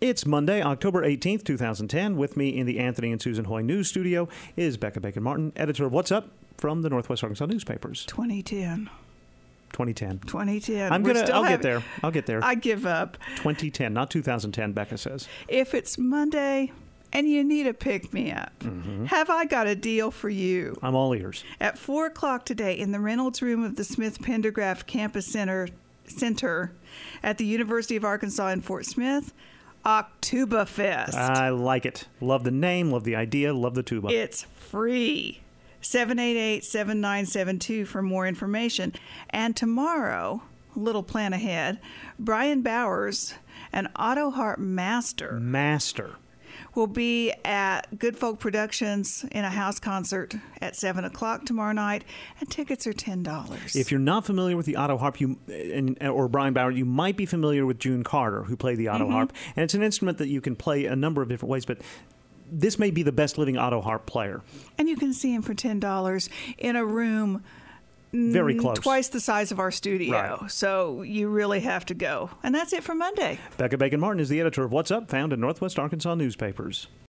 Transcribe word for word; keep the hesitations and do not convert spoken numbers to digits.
It's Monday, October eighteenth, twenty ten. With me in the Anthony and Susan Hoy News Studio is Becca Bacon-Martin, editor of What's Up from the Northwest Arkansas newspapers. twenty ten. twenty ten. twenty ten. I'm We're gonna. still I'll having- get there. I'll get there. I give up. twenty ten, not two thousand ten. Becca says. If it's Monday and you need a pick-me-up, Mm-hmm. have I got a deal for you? I'm all ears. At four o'clock today in the Reynolds Room of the Smith Pendergraft Campus Center, Center at the University of Arkansas in Fort Smith, Oktoberfest. I like it. Love the name. Love the idea. Love the tuba. It's free. seven eight eight, seven nine seven two for more information. And tomorrow, little plan ahead, Brian Bowers, an auto harp master, Master. will be at Good Folk Productions in a house concert at seven o'clock tomorrow night, and tickets are ten dollars. If you're not familiar with the auto harp, you and, or Brian Bauer, you might be familiar with June Carter, who played the auto Mm-hmm. harp. And it's an instrument that you can play a number of different ways, but this may be the best living auto harp player. And you can see him for ten dollars in a room Very mm, close. twice the size of our studio. Right. So you really have to go. And that's it for Monday. Becca Bacon-Martin is the editor of What's Up, found in Northwest Arkansas newspapers.